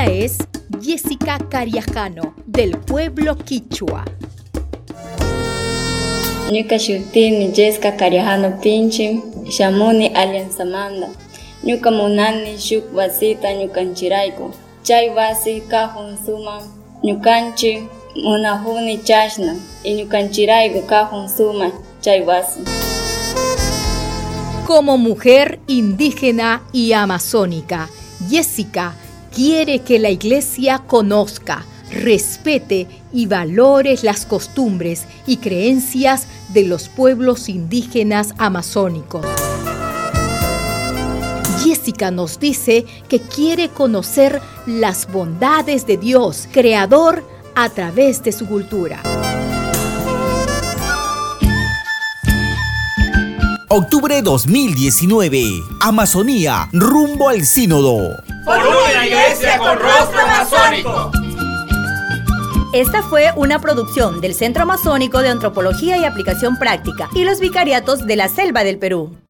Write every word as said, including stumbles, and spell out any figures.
Ella es Jessica Cariajano, del pueblo quichua. Ñuka shutini Jessica Cariajano Pinchi, shamuni Alianza Manda. Ñuka munani shuk wasita ñukanchirayku. Chay wasi kahun suma ñukanchi munahuni chashna y ñukanchirayku kahun suma chay wasi. Como mujer indígena y amazónica, Jessica quiere que la iglesia conozca, respete y valore las costumbres y creencias de los pueblos indígenas amazónicos. Jessica nos dice que quiere conocer las bondades de Dios, Creador, a través de su cultura. Octubre dos mil diecinueve. Amazonía, rumbo al sínodo. Por una iglesia con rostro amazónico. Esta fue una producción del Centro Amazónico de Antropología y Aplicación Práctica y los Vicariatos de la Selva del Perú.